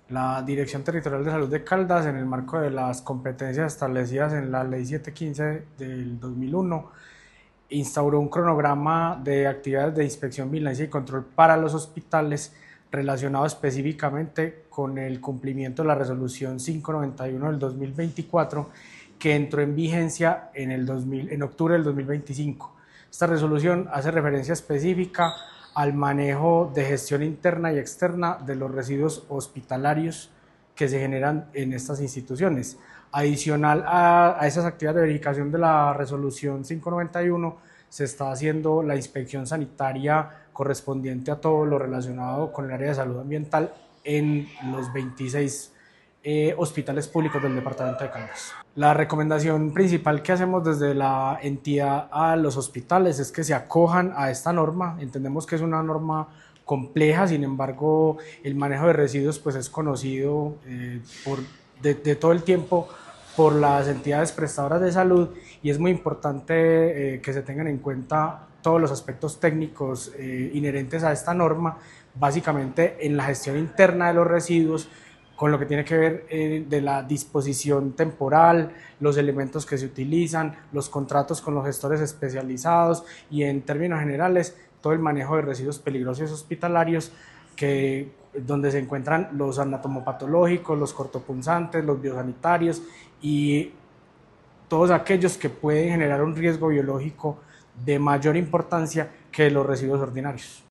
La Dirección Territorial de Salud de Caldas, en el marco de las competencias establecidas en la Ley 715 del 2001, instauró un cronograma de actividades de inspección, vigilancia y control para los hospitales relacionado específicamente con el cumplimiento de la resolución 591 del 2024, que entró en vigencia en octubre del 2025. Esta resolución hace referencia específica al manejo de gestión interna y externa de los residuos hospitalarios que se generan en estas instituciones. Adicional a esas actividades de verificación de la resolución 591, se está haciendo la inspección sanitaria correspondiente a todo lo relacionado con el área de salud ambiental en los 26 hospitales públicos del departamento de Caldas. La recomendación principal que hacemos desde la entidad a los hospitales es que se acojan a esta norma. Entendemos que es una norma compleja, sin embargo el manejo de residuos pues es conocido de todo el tiempo por las entidades prestadoras de salud, y es muy importante que se tengan en cuenta todos los aspectos técnicos inherentes a esta norma, básicamente en la gestión interna de los residuos, con lo que tiene que ver de la disposición temporal, los elementos que se utilizan, los contratos con los gestores especializados y, en términos generales, todo el manejo de residuos peligrosos hospitalarios, donde se encuentran los anatomopatológicos, los cortopunzantes, los biosanitarios y todos aquellos que pueden generar un riesgo biológico de mayor importancia que los residuos ordinarios.